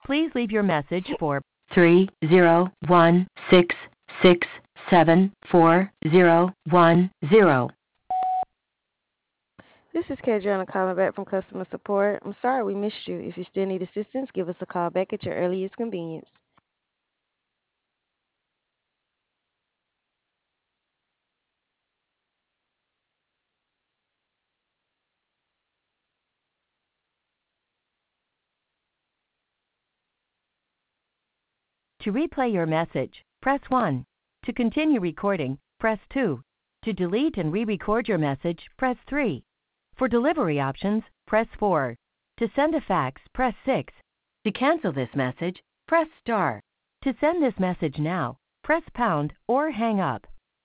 Please leave your message for 30166741010. This is Kadriana calling back from customer support. I'm sorry we missed you. If you still need assistance, give us a call back at your earliest convenience. To replay your message, press 1. To continue recording, press 2. To delete and re-record your message, press 3. For delivery options, press 4. To send a fax, press 6. To cancel this message, press star. To send this message now, press pound or hang up.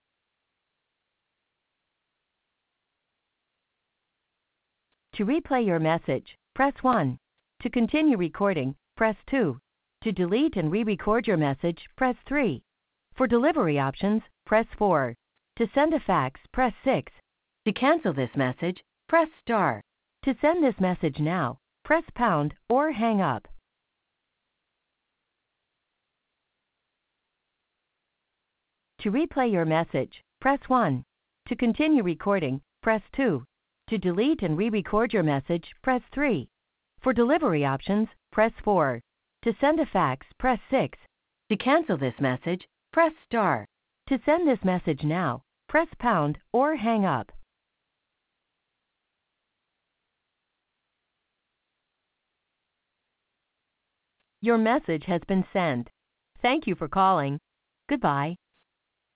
To replay your message, press 1. To continue recording, press 2. To delete and re-record your message, press 3. For delivery options, press 4. To send a fax, press 6. To cancel this message, press star. To send this message now, press pound or hang up. To replay your message, press 1. To continue recording, press 2. To delete and re-record your message, press 3. For delivery options, press 4. To send a fax, press 6. To cancel this message, press star. To send this message now, press pound or hang up. Your message has been sent. Thank you for calling. Goodbye.